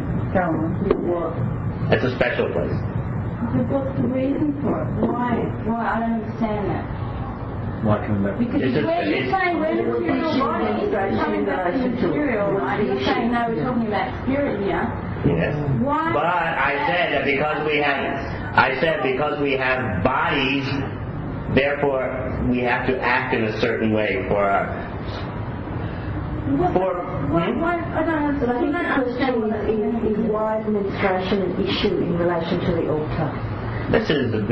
That's a special place. What's the reason for it? Why? I don't understand that. Why coming back? Because you're saying we're material bodies, coming back to material, right? You're saying no, we're talking about spirit here. Yes. Why? But I said that because we have bodies, therefore we have to act in a certain way for our. I don't understand. I think the question is why is menstruation an issue in relation to the altar? This is not a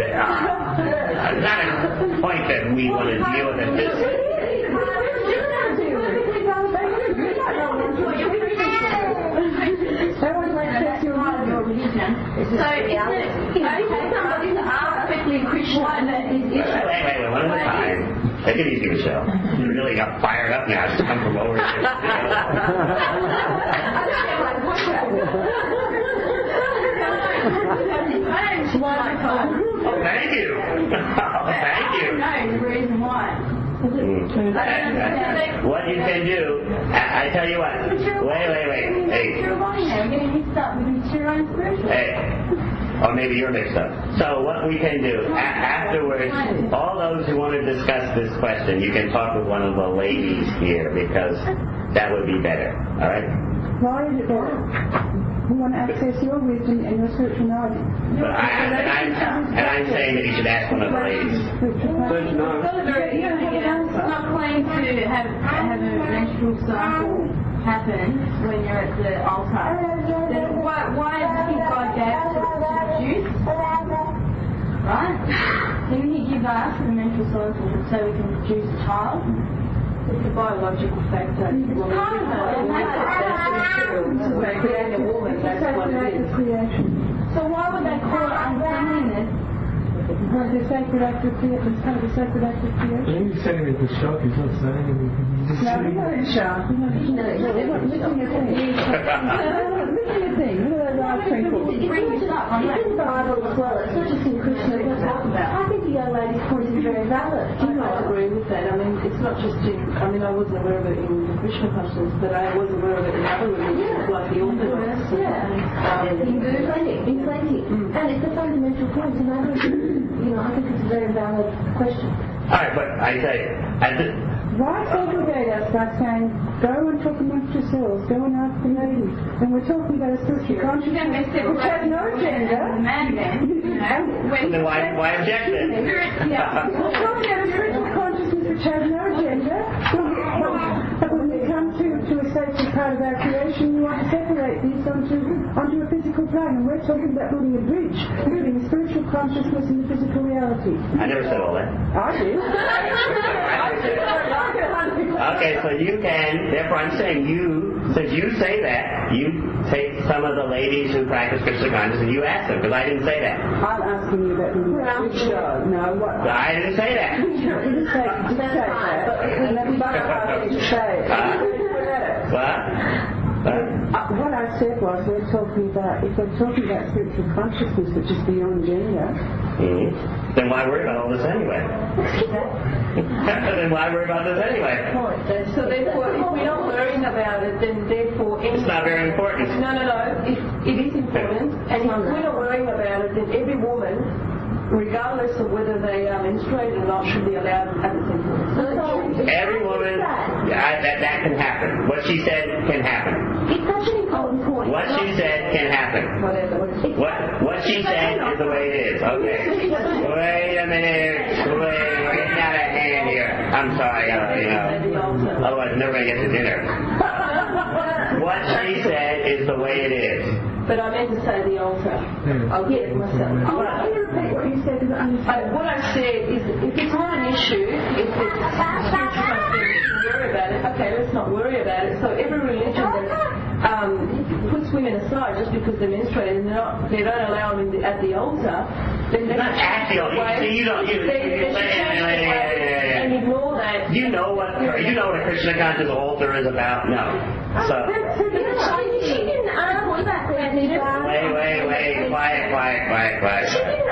point that we want to deal with at this. Wait, one at a time. Take it easy, Michelle. You really got fired up now. Just come from over here. Oh, thank you. Thank you. No, the reason why. What you can do, I tell you what. Wait. Hey. Hey. Or maybe you're mixed up. So what we can do, afterwards, all those who want to discuss this question, you can talk with one of the ladies here, because that would be better. All right? Why is it better? We want to access your wisdom and your spiritual knowledge. But I'm saying that you should ask one of the ladies. It's not claimed to have a menstrual cycle happen when you're at the altar. Then why do you think God gave us to produce? Right? Didn't He give us the menstrual cycle so we can produce a child? It's a biological factor. It's part of it. We're creating a woman, that's what it is. So why would they call it uncleanliness? Because the sacred act of creation, it's kind of a sacred act of creation. I think he's saying it with shock, he's not saying anything. He's just No, we're not in shock. We're not missing a thing. Missing a thing. Look at those eyes twinkle. It brings us up on that. In the Bible as well, it's not just in Krishna. I think the young lady's point is very valid. I might agree with that. I mean, it's not just in, I wasn't aware of it in the Krishna consciousness, but I was aware of it in other religions, like the Orthodox. In plenty. And it's a fundamental point, and I think it's a very valid question. right, but I say, Why segregate us by saying, go and talk amongst yourselves, go and ask the ladies? And we're talking about a spiritual consciousness which has no gender. then why object then? We're talking about a spiritual consciousness which has no gender. But when we come to a sacred part of our creation, we want to separate these onto a physical plane. And we're talking about building a bridge, building a spiritual consciousness and the physical reality. I never said all that. I do. Okay, so you can, therefore I'm saying since you say that, you take some of the ladies who practice Krishna consciousness and you ask them, because I didn't say that. I'm asking you about the bridge. No, what? I didn't say that. You didn't say that. And that's why I didn't say it. What I said was, if we're talking about spiritual consciousness, which is beyond gender, then why worry about all this anyway? Then why worry about this anyway? So therefore, if we're not worrying about it, then therefore... It's not very important. No. It is important. And if we're not worrying about it, then every woman, regardless of whether they are menstruated or not, should be allowed at the temple. Every woman, that can happen. What she said can happen. It's such an important point. What she said can happen. What she said is the way it is. Okay. Wait a minute. We're getting out of hand here. I'm sorry, otherwise I'm never going to get to dinner. What she said is the way it is. But I meant to say the altar. I'll get it myself. Can you repeat what you said? What I said is, if it's not an issue, if it's worry about it, okay, let's not worry about it. So every religion that puts women aside just because they're menstruated and they don't allow them at the altar, then they're not at the altar. and ignore that. You know what a Krishna conscious altar is about? No. So. She didn't ask what that Wait. Quiet.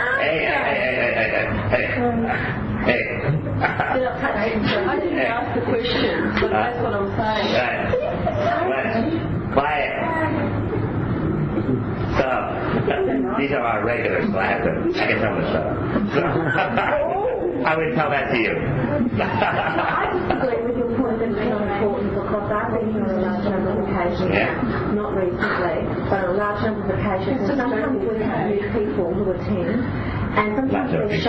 Hey. I didn't ask the question, but that's what I'm saying. Quiet. So, these are our regulars, so I can tell them to shut up. I would tell that to you. I disagree with your point that it's not important because I've been here on a large number of occasions, not recently, but on a large number of occasions, and sometimes we have new people who attend, and sometimes they're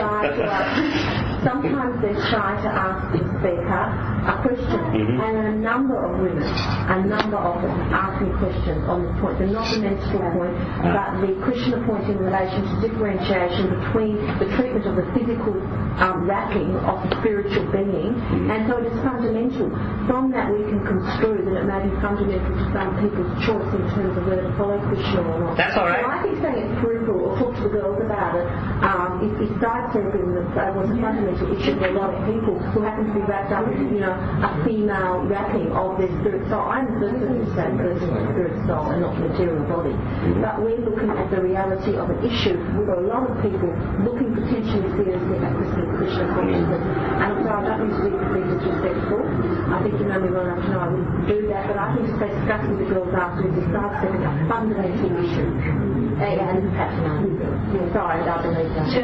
shy to ask the speaker a question, and a number of women asking questions on this point. They're not the menstrual point, but the Krishna point in relation to differentiation between the treatment of the physical wrapping of the spiritual being, and so it is fundamental. From that we can construe that it may be fundamental to some people's choice in terms of whether to follow Krishna or not. That's all right. So I think saying it's peripheral or talk to the girls about it is sidestepping that was a fundamental issue for a lot of people who happen to be wrapped up in a female wrapping of their spirit soul. I'm the same person with spirit soul and not material body. But we're looking at the reality of an issue for a lot of people looking potentially seriously at Krishna consciousness. And so I don't mean to be disrespectful. I think you know me well enough to know I wouldn't do that, but I think to discuss with the girls afterwards is sidestepping a fundamental issue. And patronizing. Sorry, I don't believe that.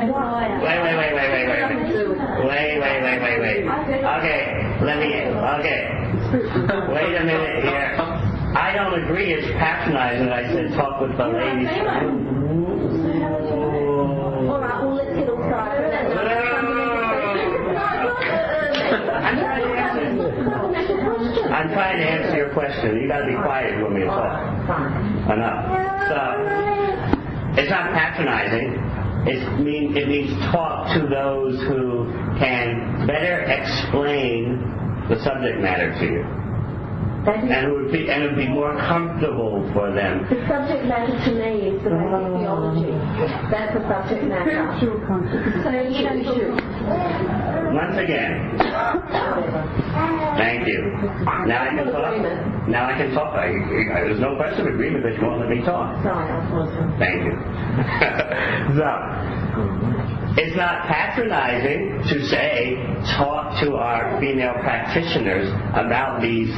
Wait. Wait a minute here. I don't agree it's patronizing. I said talk with the ladies. All right, well, let's get all started. I'm trying to answer your question. You got to be quiet if you want me to talk. Enough. So, it's not patronizing. It means talk to those who can better explain the subject matter to you. And it would be more comfortable for them. The subject matter to me is the basic theology. That's the subject matter. Once again. Thank you. Now I can talk. There's no question of agreement that you won't let me talk. Thank you. So, it's not patronizing to say, talk to our female practitioners about these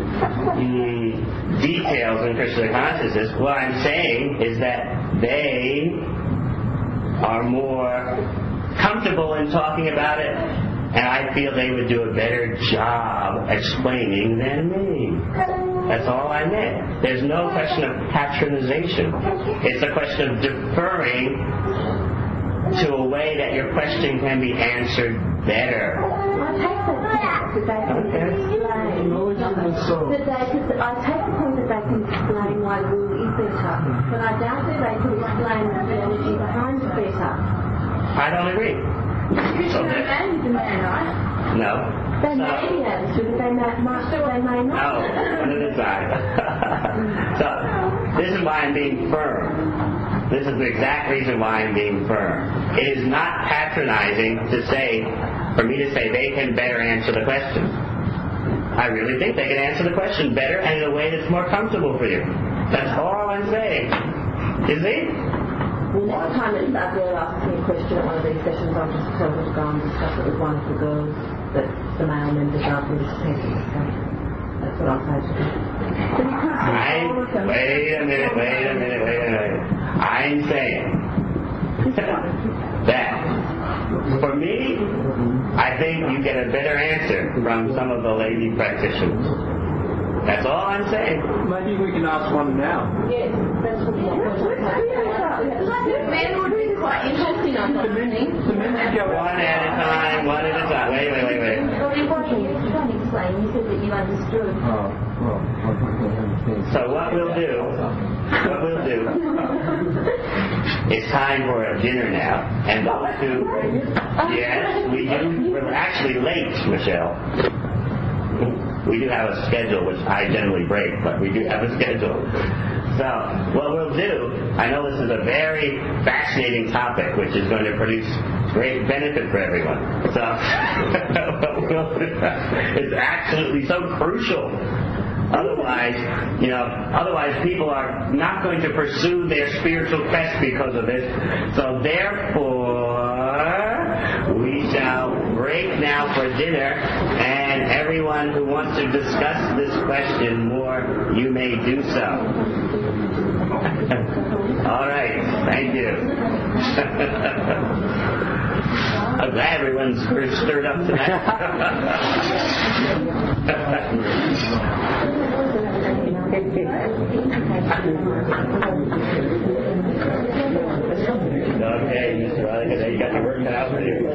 details in Krishna consciousness. What I'm saying is that they are more comfortable in talking about it And I feel they would do a better job explaining than me. That's all I meant. There's no question of patronization. It's a question of deferring to a way that your question can be answered better. I take the point that they can explain. I take the point that they can explain why wool is better, but I doubt that they can explain the theology behind it better. I don't agree. Because the man is the man, right? No. They may be able to, but they may not. No, one at a time. So, this is why I'm being firm. This is the exact reason why I'm being firm. It is not patronizing for me to say they can better answer the question. I really think they can answer the question better and in a way that's more comfortable for you. That's all I'm saying. You see? Well, next time that girl asks me a question at one of these sessions, I'll just tell her to go and discuss it with one of the girls that the male members aren't really prepared to discuss. That's what I'm saying to do. Wait a minute. I'm saying that for me, I think you get a better answer from some of the lady practitioners. That's all I'm saying. Maybe we can ask one now. Yes, that's what men would be quite interesting, I think. One at a time. Wait. Well, you can't explain. You said that you understood. So what we'll do it's time for a dinner now, and those who, yes, we do, we're actually late, Michelle. We do have a schedule, which I generally break, but we do have a schedule. So, what we'll do, I know this is a very fascinating topic, which is going to produce great benefit for everyone. So, it's absolutely so crucial. Otherwise people are not going to pursue their spiritual quest because of this. So, therefore, we shall break now for dinner, and everyone who wants to discuss this question more, you may do so. All right, thank you. I'm glad everyone's stirred up tonight. Okay, Mr. Roddick, you got your work cut out for you.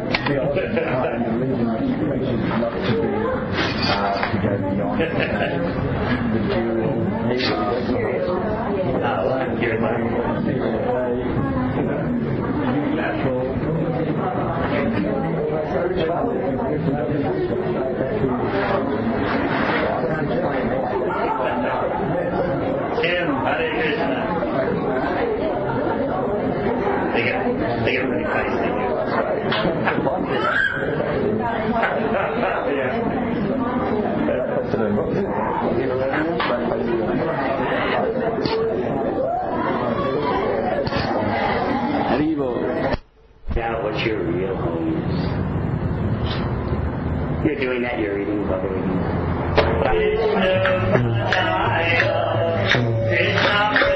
Tim, Hare Krishna. They get really nice, thank you. Now, what's your real home is? You're doing that, you're reading Bhagavad Gita.